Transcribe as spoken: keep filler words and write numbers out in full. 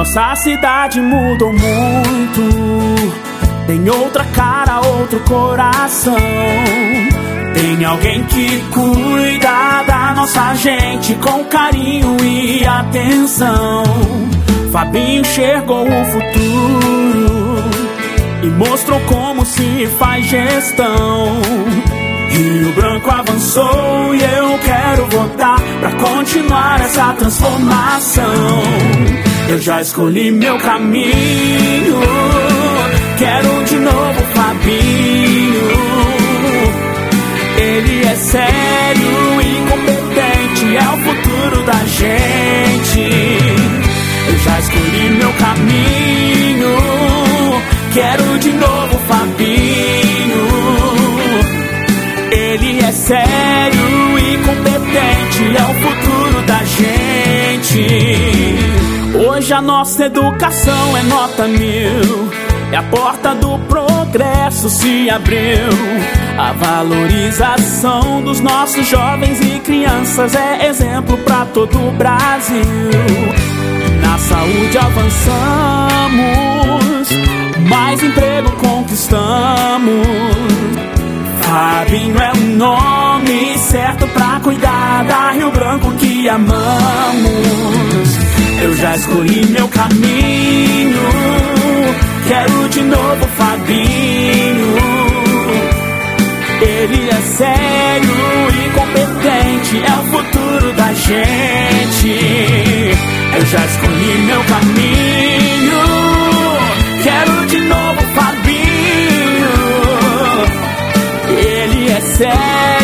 Nossa cidade mudou muito, tem outra cara, outro coração. Tem alguém que cuida da nossa gente com carinho e atenção. Fabinho enxergou o futuro e mostrou como se faz gestão. Rio Branco avançou e eu quero votar pra continuar essa transformação. Eu já escolhi meu caminho, quero de novo Fabinho. Ele é sério e competente, é o futuro da gente. Eu já escolhi meu caminho, quero de novo Fabinho. Ele é sério e competente, é o futuro da gente. Hoje a nossa educação é nota mil, e a porta do progresso se abriu. A valorização dos nossos jovens e crianças é exemplo pra todo o Brasil. Na saúde avançamos, mais emprego conquistamos. Fabinho é o nome certo pra cuidar da Rio Branco que amamos. Eu já escolhi meu caminho, quero de novo Fabinho. Ele é sério e competente, é o futuro da gente. Eu já escolhi meu caminho, quero de novo Fabinho. Ele é sério